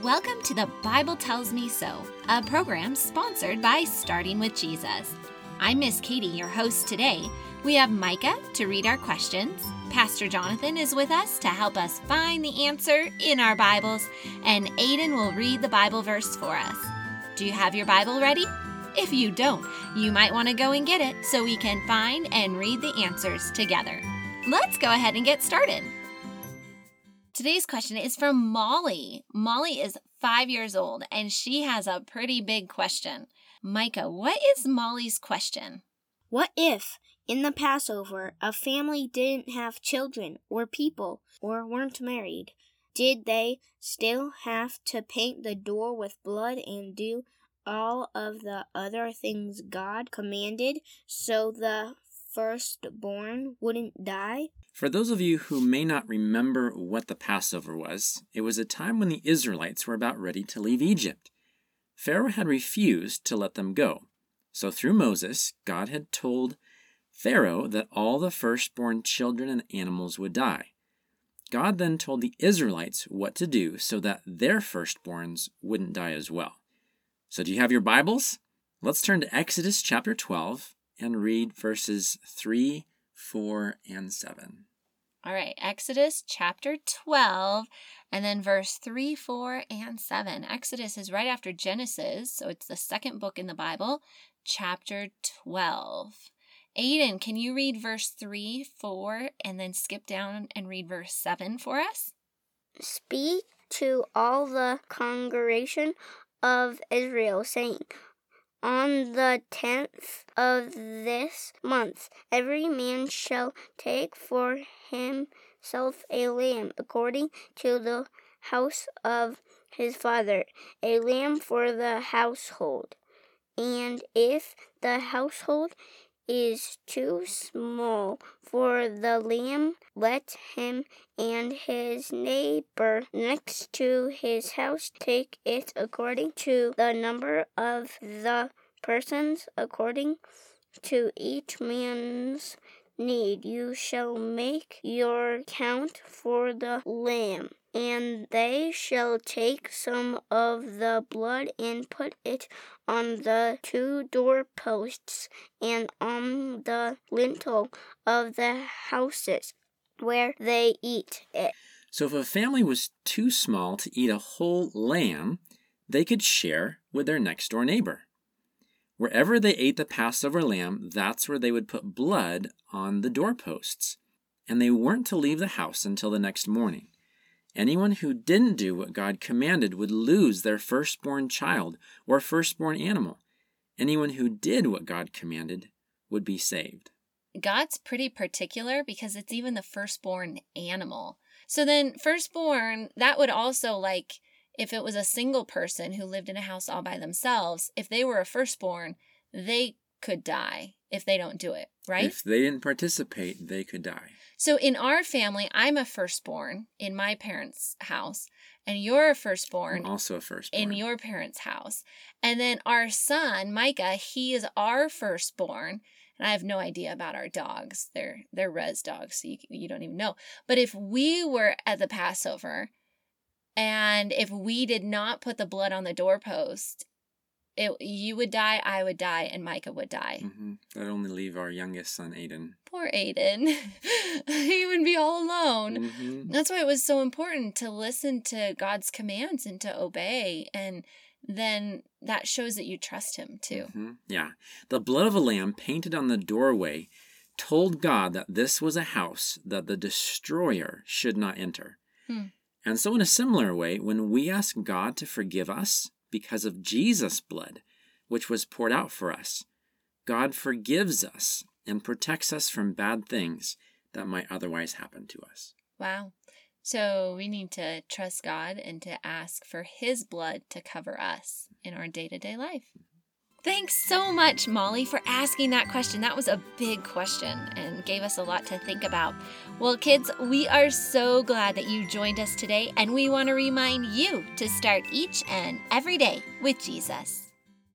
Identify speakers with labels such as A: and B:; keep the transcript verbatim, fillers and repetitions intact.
A: Welcome to the Bible Tells Me So, a program sponsored by Starting with Jesus. I'm Miss Katie, your host today. We have Micah to read our questions. Pastor Jonathan is with us to help us find the answer in our Bibles, and Aiden will read the Bible verse for us. Do you have your Bible ready? If you don't, you might want to go and get it so we can find and read the answers together. Let's go ahead and get started. Today's question is from Molly. Molly is five years old, and she has a pretty big question. Micah, what is Molly's question?
B: What if, in the Passover, a family didn't have children or people or weren't married? Did they still have to paint the door with blood and do all of the other things God commanded so the firstborn wouldn't die?
C: For those of you who may not remember what the Passover was, it was a time when the Israelites were about ready to leave Egypt. Pharaoh had refused to let them go. So through Moses, God had told Pharaoh that all the firstborn children and animals would die. God then told the Israelites what to do so that their firstborns wouldn't die as well. So do you have your Bibles? Let's turn to Exodus chapter twelve and read verses three, four, and seven.
A: All right, Exodus chapter twelve, and then verse three, four, and seven. Exodus is right after Genesis, so it's the second book in the Bible, chapter twelve. Aiden, can you read verse three, four, and then skip down and read verse seven for us?
B: Speak to all the congregation of Israel, saying, on the tenth of this month, every man shall take for himself a lamb according to the house of his father, a lamb for the household. And if the household is too small for the lamb, let him and his neighbor next to his house take it according to the number of the persons, according to each man's need. You shall make your count for the lamb. And they shall take some of the blood and put it on the two doorposts and on the lintel of the houses where they eat it.
C: So if a family was too small to eat a whole lamb, they could share with their next-door neighbor. Wherever they ate the Passover lamb, that's where they would put blood on the doorposts. And they weren't to leave the house until the next morning. Anyone who didn't do what God commanded would lose their firstborn child or firstborn animal. Anyone who did what God commanded would be saved.
A: God's pretty particular because it's even the firstborn animal. So then firstborn, that would also, like, if it was a single person who lived in a house all by themselves, if they were a firstborn, they could die if they don't do it, right?
C: If they didn't participate, they could die.
A: So in our family, I'm a firstborn in my parents' house, and you're a firstborn.
C: I'm also a firstborn.
A: In your parents' house. And then our son, Micah, he is our firstborn. And I have no idea about our dogs. They're they're res dogs, so you, you don't even know. But if we were at the Passover, and if we did not put the blood on the doorpost, it, you would die, I would die, and Micah would die.
C: Mm-hmm. That'd only leave our youngest son, Aiden.
A: Poor Aiden. He would be all alone.
C: Mm-hmm.
A: That's why it was so important to listen to God's commands and to obey. And then that shows that you trust him too.
C: Mm-hmm. Yeah. The blood of a lamb painted on the doorway told God that this was a house that the destroyer should not enter.
A: Hmm.
C: And so in a similar way, when we ask God to forgive us because of Jesus' blood, which was poured out for us, God forgives us and protects us from bad things that might otherwise happen to us.
A: Wow. So we need to trust God and to ask for his blood to cover us in our day-to-day life. Thanks so much, Molly, for asking that question. That was a big question and gave us a lot to think about. Well, kids, we are so glad that you joined us today, and we want to remind you to start each and every day with Jesus.